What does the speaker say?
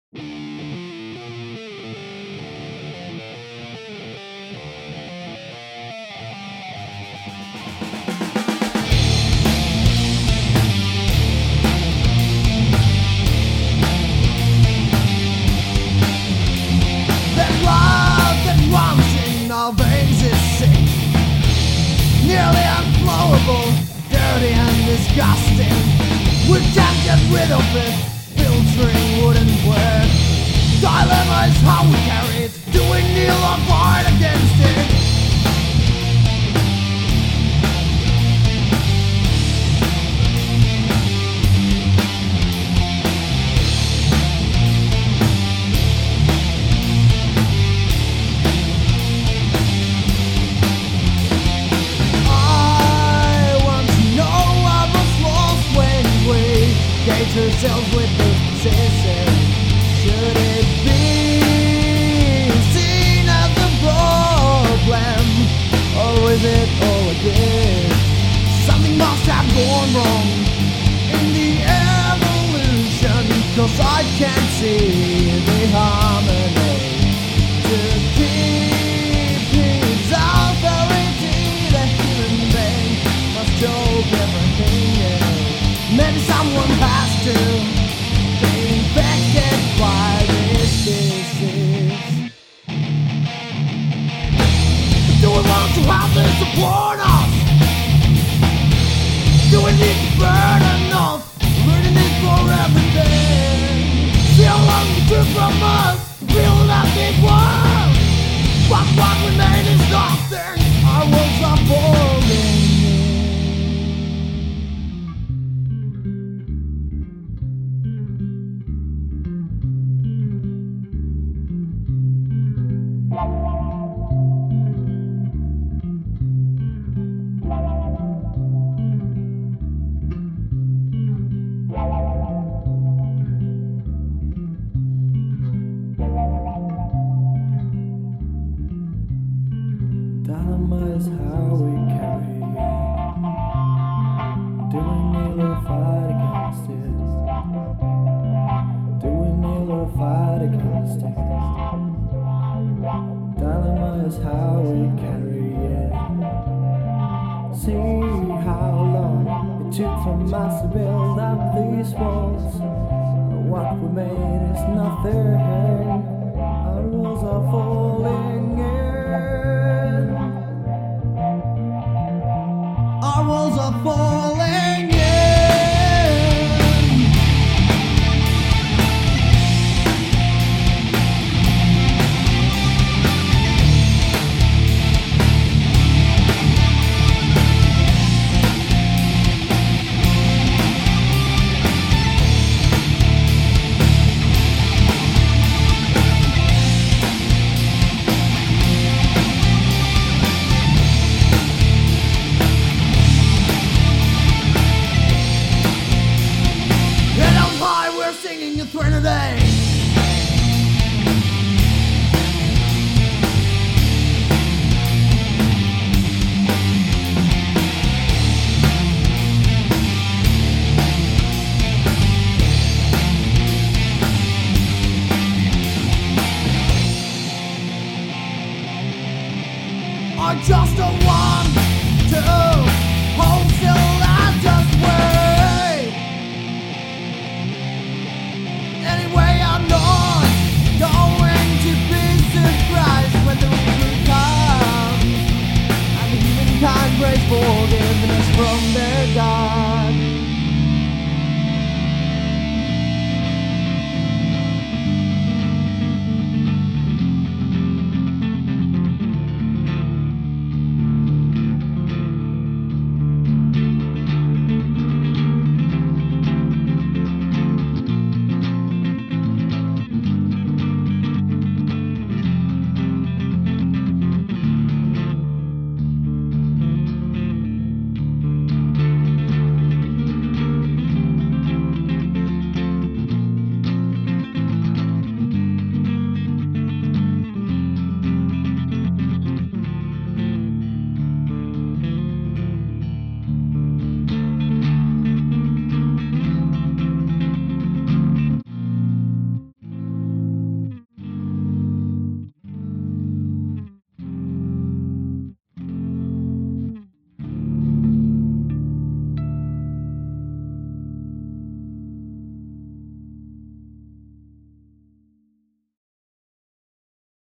Nearly unflowable, dirty and disgusting. We can't get rid of it, filtering wouldn't work. Dilemma is how we carry it. Do we kneel or fight against it? Ourselves with this position. Should it be seen as a problem, or is it all a game? Something must have gone wrong in the evolution, 'cause I can't see the harmony to keep his authority. The human being must choke everything. Maybe someone has to be infected by this disease. Do we want to have this upon us? Do we need to burn enough? Burning it for everything. See how long you took from us. Feel nothing was. What remains is nothing. Our worlds are falling. Dilemma is how we carry it. Do we kneel or fight against it? Do we kneel or fight against it? Dilemma is how we carry it. See how long it took from us to build up these walls. What we made is nothing. Our walls are falling in. Our walls are falling in. Singing a Trinity.